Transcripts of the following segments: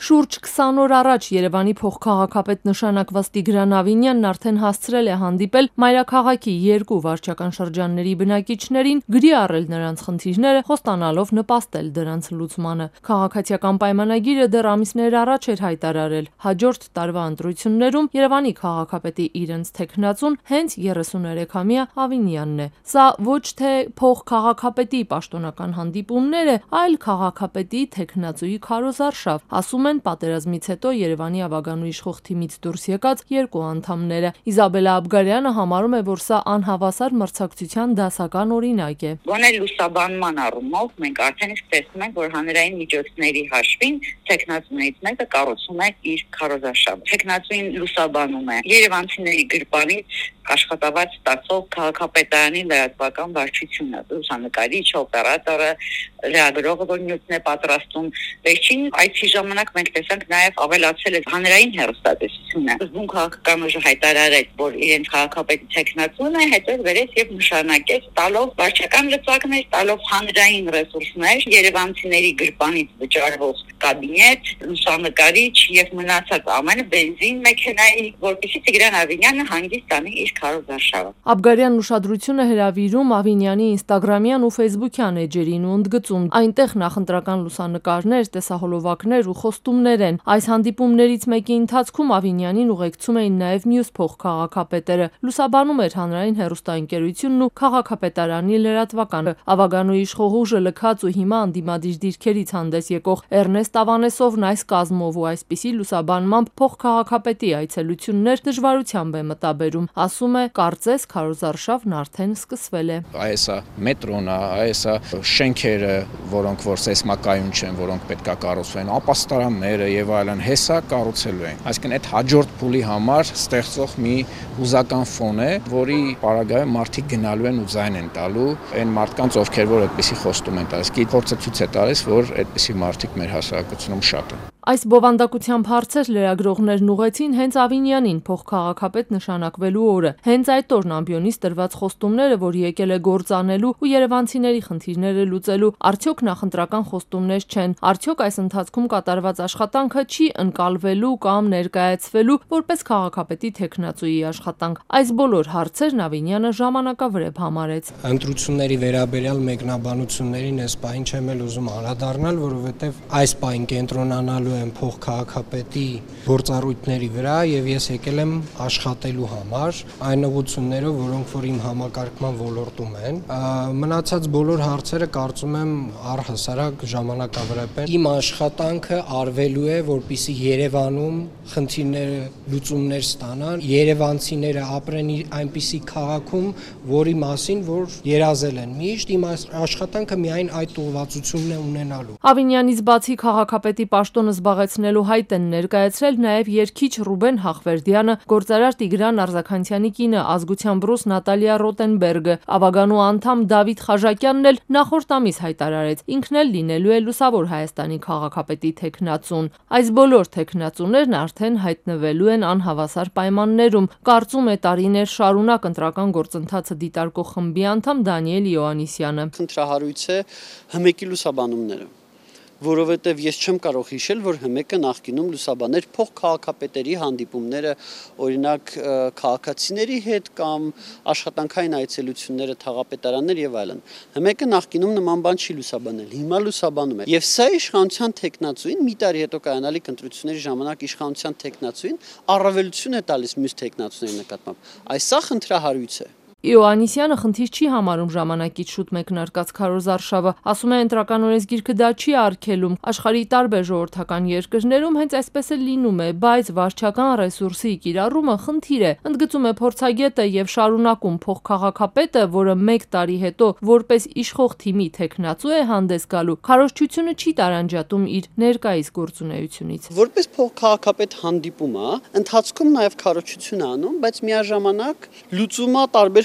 Շուրջ 20 օր առաջ Երևանի փոխքաղաքապետ նշանակված Տիգրան Ավինյանն արդեն հասցրել է հանդիպել մայրաքաղաքի 2 վարչական շրջանների բնակիչներին, գրի առել նրանց խնդիրները, խոստանալով նպաստել դրանց լուծմանը։ Քաղաքացիական պայմանագիրը դեռ ամիսներ առաջ էր հայտարարել։ Հաջորդ տարվա ընտրություններում Երևանի քաղաքապետի իրենց թեկնածուն հենց 33-ամյա Ավինյանն է։ Սա ոչ թե փոխքաղաքապետի պաշտոնական հանդիպումներ է, այլ քաղաքապետի թեկնածուի քարոզարշավ, ասում են պատերազմից հետո Երևանի ավագանու իշխող թիմից դուրս եկած 2 անդամները։ Իզաբելլա Աբգարյանը համարում է, որ սա անհավասար մրցակցության դասական օրինակ է։ Գոնե լուսաբանման առումով մենք արդեն իսկ տեսնում ենք, որ հանրային միջոցների հաշվին թեկնածուներից մեկը կառուցում է իր քարոզարշավը։ Թեկնածուին լուսաբանում է երևանցիների գրպանից աշխատավարձ ստացող քաղաքապետարանի լրատվական վարչությունը, լուսանկարիչ, օպերատորը, լրագրողը, որ նյութն է պատրաստում։ Վերջին այցի ժամանակ մենք տեսանք նաև ավելացել է հանրային հեռուստատեսությունը։ Զգում քաղաքական ուժը հայտարարեց, որ իրենց քաղաքապետի թեկնածուն է, հետո վերեց եւ նշանակեց տալով վարչական լծակներ, տալով հանրային ռեսուրսներ, երևանցիների գրպանից վճարվող կաբինետ, լուսանկարիչ եւ մնացած ամենը բենզին մեքենայի, որպեսզի Տիգրան Ավինյանը հանգիստ տանի իր քարոզարշավը։ Աբգարյանն ուշադրությունը հրավիրում Ավինյանի ինստագրամյան ու ֆեյսբուքյան էջերին ու ընդգծում. այնտեղ նախընտրական լուսանկարներ, տեսահոլովակներ ու խոստումներ են։ Այս հանդիպումներից մեկի ընթացքում Ավինյանին ուղեկցում էին նաև մյուս փոխքաղաքապետերը։ Լուսաբանում էր հանրային հեռուստաընկերությունն ու քաղաքապետարանի լրատվականը։ Ավագանու իշխող ուժը լքած ու հիմա անդիմադիր դիրքերից հանդես եկող Էրնեստ Ավանեսովն այս կազմով ու այսպիսի լուսաբանմամբ փոխքաղաքապետի այցելություններ դժվարությամբ է մտաբերում։ Ասում է, կարծես քարոզարշավն արդեն սկսվել է։ Այս է մետրոն, այս է շենքերը, որոնք որ սեյսմակայուն չեն, որոնք պետք է կառուցվեն, ապաստարանները եւ այլն, հեսա կառուցելու են։ Այսինքն այդ հաջորդ փուլի համար ստեղծող մի հուզական ֆոն է, որի պարագայում մարդիկ գնալու են ու ձայն են տալու այն մարդկանց, ովքեր որ այդպիսի խոստում են տալիս։ Փորձը ցույց է տալիս, որ այդպիսի մարդիկ մեր հասարակությունում շատ են։ Այս բովանդակությամբ հարցեր լրագրողներն ուղեցին հենց Ավինյանին փոխքաղաքապետ նշանակվելու օրը։ Հենց այդ օրն ամբիոնից տրված խոստումները, որ եկել է գործանելու ու երևանցիների խնդիրները լուծելու, արդյոք նախընտրական խոստումներ չեն։ Արդյոք այս ընթացքում կատարված աշխատանքը չի ընկալվելու կամ ներկայացվելու որպես քաղաքապետի թեկնածուի աշխատանք։ Այս բոլոր հարցերն Ավինյանը ժամանակավրեպ համարեց։ Ընտրությունների վերաբերյալ մեկնաբանություններին այս պահին չեմ էլ ուզում անդրադառնալ, որովհետև այս պահին կենտրոնանալու եմ փոխքաղաքապետի գործառույթների վրա եւ ես եկել եմ աշխատելու համար այն ուղղություններով, որոնք որ իմ համակարգման ոլորտում են։ Մնացած բոլոր հարցերը կարծում եմ առհասարակ ժամանակավրեպ են։ Իմ աշխատանքը արվելու է, որպեսզի Երևանում խնդիրները լուծումներ ստանան, երևանցիները ապրեն այնպիսի քաղաքում, որի մասին որ երազել են միշտ, իմ աշխատանքը միայն այդ ուղղվածությունն է ունենալու։ Ավինյանից բացի քաղաքապետի պաշտոնը զբաղեցնելու հայտ են ներկայացրել նաև երգիչ Ռուբեն Հախվերդյանը, գործարար Տիգրան Արձաքանցյանի կինը, ազգությամբ ռուս Նատալիա Ռոտենբերգը, ավագանու անդամ Դավիթ Խաժակյանն էլ նախորդ ամիս հայտարարեց, ինքն էլ լինելու է Լուսավոր Հայաստանի քաղաքապետի թեկնածուն։ Այս բոլոր թեկնածուներն արդեն հայտնվելու են անհավասար պայմաններում, կարծում է տարիներ շարունակ ընտրական գործընթացը դիտարկող խմբի անդամ Դանիել Յոհաննիսյանը։ Խնդրահարույց է ՀՄԵԿ-ի լուսաբանումները, որովհետև ես չեմ կարող հիշել, որ ՀՄԵԿ-ը նախկինում լուսաբաներ փոխքաղաքապետերի հանդիպումները, օրինակ քաղաքացիների հետ կամ աշխատանքային այցելությունները, թաղապետարաններ եւ այլն։ ՀՄԵԿ-ը նախկինում նման բան չի լուսաբանել, հիմա լուսաբանում է։ Եվ սա իշխանության թեկնածուին մի տարի հետո կայանալիք ընտրությունների ժամանակ իշխանության թեկնածուին առավելություն է տալիս մյուս թեկնածուների նկատմամբ։ Այս սա խնդրահարույց է։ Յոհաննիսյանը խնդիր չի համարում ժամանակից շուտ մեկնարկած քարոզարշավը, ասում է ընտրական օրենսգիրքը դա չի արգելում, աշխարհի տարբեր ժողովրդական երկրներում հենց այսպես էլ լինում է, բայց վարչական ռեսուրսի կիրառումը խնդիր է, ընդգծում է փորձագետը եւ շարունակում փոխքաղաքապետը, որը 1 տարի հետո որպես իշխող թիմի թեկնածու է հանդես գալու, քարոզչությունը չի տարանջատում իր ներկայիս գործունեությունից։ Որպես փոխքաղաքապետ հանդիպում է, ընթացքում նաեւ քարոզչություն անում, բայց միաժամանակ լուծումա տարբեր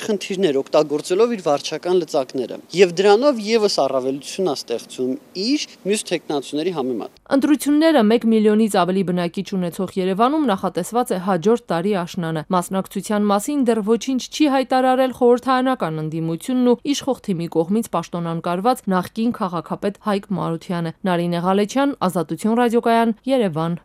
խնդիրներ օգտագործելով իր վարչական լծակները։ Եվ դրանով եւս առավելություն է ստեղծում իր մյուս տեխնացուների համեմատ։ Ընտրությունները 1 միլիոնից ավելի բնակիչ ունեցող Երևանում նախատեսված է հաջորդ տարի աշնանը։ Մասնակցության մասին դեռ ոչինչ չի հայտարարել խորհրդարանական ընդդիմությունն ու իշխող թիմի կողմից պաշտոնանկարված նախկին քաղաքապետ Հայկ Մարությանը։ Նարինե Ղալեչյան, Ազատություն ռադիոկայան, Երևան։